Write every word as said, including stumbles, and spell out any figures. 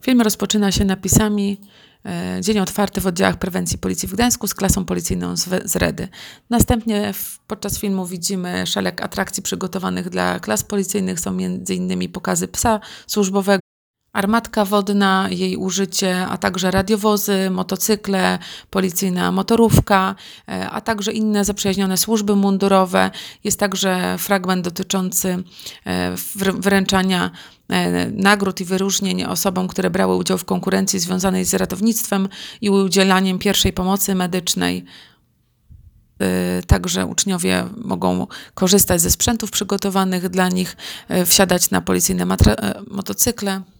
Film rozpoczyna się napisami e, Dzień otwarty w oddziałach prewencji policji w Gdańsku z klasą policyjną z, z Redy. Następnie w, podczas filmu widzimy szereg atrakcji przygotowanych dla klas policyjnych. Są między innymi pokazy psa służbowego, armatka wodna, jej użycie, a także radiowozy, motocykle, policyjna motorówka, e, a także inne zaprzyjaźnione służby mundurowe. Jest także fragment dotyczący e, wr- wręczania e, nagród i wyróżnień osobom, które brały udział w konkurencji związanej z ratownictwem i udzielaniem pierwszej pomocy medycznej. E, Także uczniowie mogą korzystać ze sprzętów przygotowanych dla nich, e, wsiadać na policyjne matra- e, motocykle.